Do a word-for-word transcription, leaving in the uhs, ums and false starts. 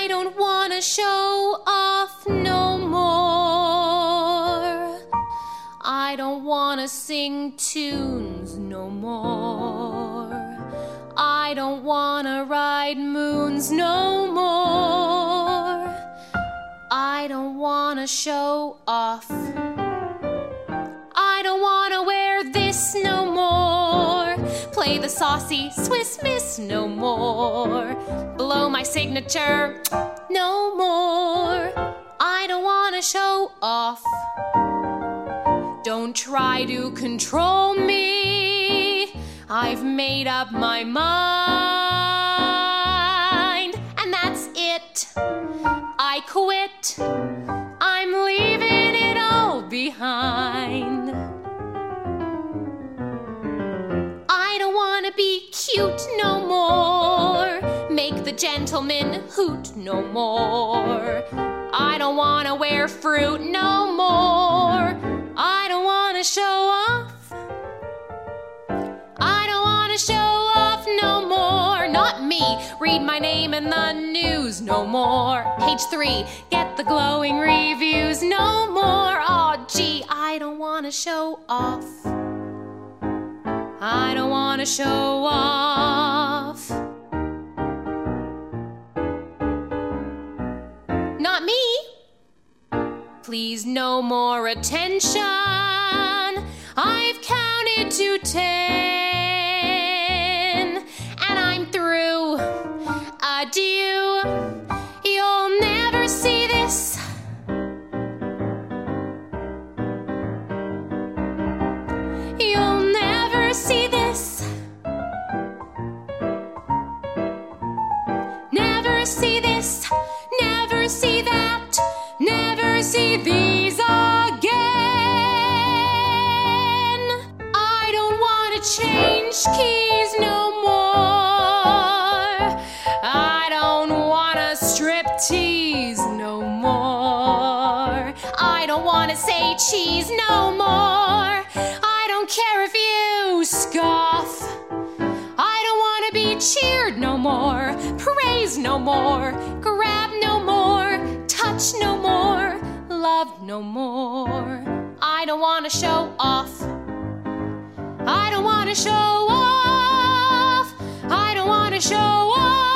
I don't wanna show off no more. I don't wanna sing tunes no more. I don't wanna ride moons no more. I don't wanna show off. I don't wanna wear this no more. Play the saucy Swiss Miss no more. Blow my signature no more. I don't wanna show off. Don't try to control me. I've made up my mind, and that's it. I quit. I'm leaving it all behind. I don't wanna be cute no more. Make the gentleman hoot no more. I don't wanna wear fruit no more. I don't wanna show off. I don't wanna show off no more. Not me. Read my name in the news no more. Page three. Get the glowing reviews no more. Aw, gee, I don't wanna show off. I don't wanna show off. Not me. Please, no more attention. I've counted to ten, and I'm through. Adieu. You'll never see this. You'll never see this. Never see this. Never see that. Never see these again. I don't want to change keys no more. I don't want to strip tease no more. I don't want to say cheese no more. I don't care if you scoff. I don't want to be cheered no more. Praise no more. Grab no more. Touch no more. Love no more. I don't want to show off. I don't want to show off. I don't want to show off.